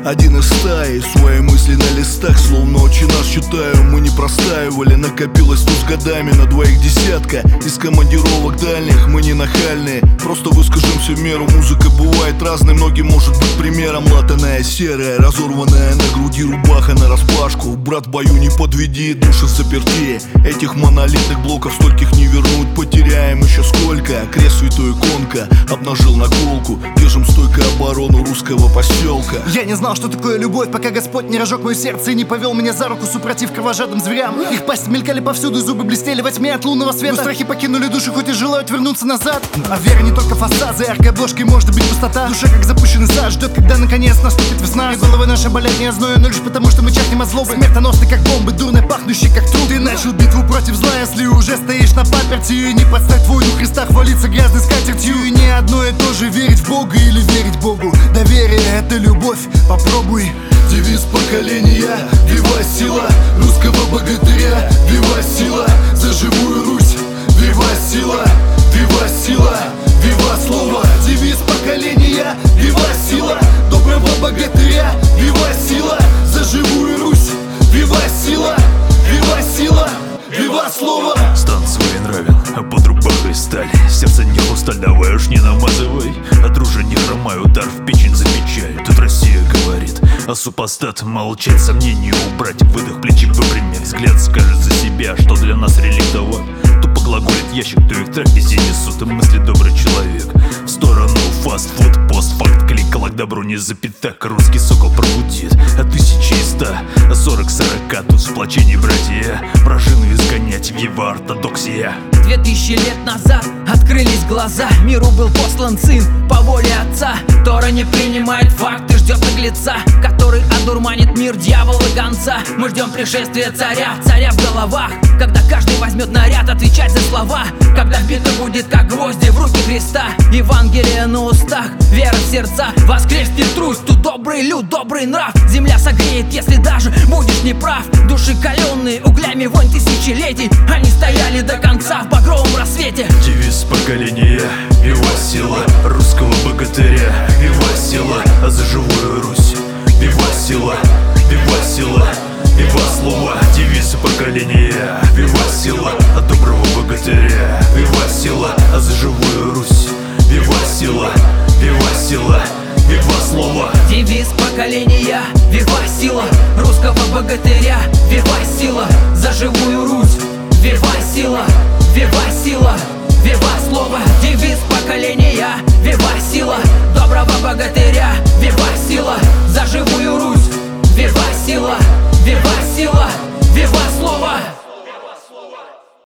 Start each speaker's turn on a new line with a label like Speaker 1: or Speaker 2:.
Speaker 1: один из стаи. Свои мысли на листах, словно отче наш читаю. Мы не простаивали, накопилось тут с годами на двоих десятка. Из командировок дальних мы не нахальные, просто выскажемся в меру. Музыка бывает разной, многим может быть примером. Латаная серая, разорванная на груди рубаха нараспашку. Брат, в бою не подведи, души заперти. Этих монолитных блоков стольких не вернуть. Потеряем еще сколько, крест святой иконка обнажил наколку. Держим стойко оборону русского поселка.
Speaker 2: Я не знал, что такое любовь, пока Господь не разжег мое сердце и не повел меня за руку супротив кровожадным зверям. Их пасти мелькали повсюду, зубы блестели во тьме от лунного света. Но страхи покинули душу, хоть и желают вернуться назад. А вера не только фасад, за яркой обложкой может быть пустота. Душа, как запущенный сад, ждет, когда наконец наступит весна. И головы наши болят не озною, но лишь потому, что мы чахнем от злобы. Смертоносны, как бомбы, дурно пахнущие, как труп. Ты начал битву против зла, если уже стоишь на паперти. И не подставь твой дух Христа хвалиться грязной скатертью. И не одно и то же верить в Бога или верить Богу. Доверие — это любовь, попробуй.
Speaker 1: Девиз поколения, вива сила русского богатыря, вива сила за живую Русь, вива сила, вива сила, вива слово. Девиз поколения, вива сила доброго богатыря, вива сила за живую Русь, вива сила, вива сила, вива слово.
Speaker 3: Стан своенравен, а под рубахой сталь. Сердце не хрусталь, давай уж не намазывай. От ружья не хромай, удар в печень за печаль. Тут Россия говорит, а супостат молчать, сомнения убрать. Выдох, плечи выпрямить, взгляд скажет за себя, что для нас реликтово. Тупо глаголит ящик, то их треки все несут, и мысли добрый человек. В сторону фастфуд, постфакт, клик, к добру не запятак. Русский сокол пробудит от 1100, 40-40, тут сплочение братья. Пружину изгонять в его ортодоксия.
Speaker 4: 2000 лет назад открылись глаза, миру был послан сын по воле отца. Тора не принимает факты, ждет наглеца, который одурманит мир дьявола гонца. Мы ждем пришествия царя, царя в головах, когда каждый возьмет наряд отвечать за слова. Когда битва будет как гвозди в руки Христа, Евангелие на устах, вера в сердца. Воскреснет Русь, тут добрый люд, добрый нрав. Земля согреет, если даже будешь неправ. Души каленные углями вонь тысячелетий, они стояли до конца в багровом рассвете.
Speaker 3: Девиз поколения, вива сила русского богатыря, вива сила за живую Русь, вива сила, вива сила, вива слово. Девиз поколения, вива сила доброго богатыря, вива сила за живую Русь, вива сила, вива сила, вива слово.
Speaker 4: Девиз поколения, вива сила русского богатыря, вива сила за живую Русь, вива сила, вива сила, вива слово. Девиз поколения, вива сила доброго богатыря, вива сила за живую Русь, вива сила, вива сила, вива слово.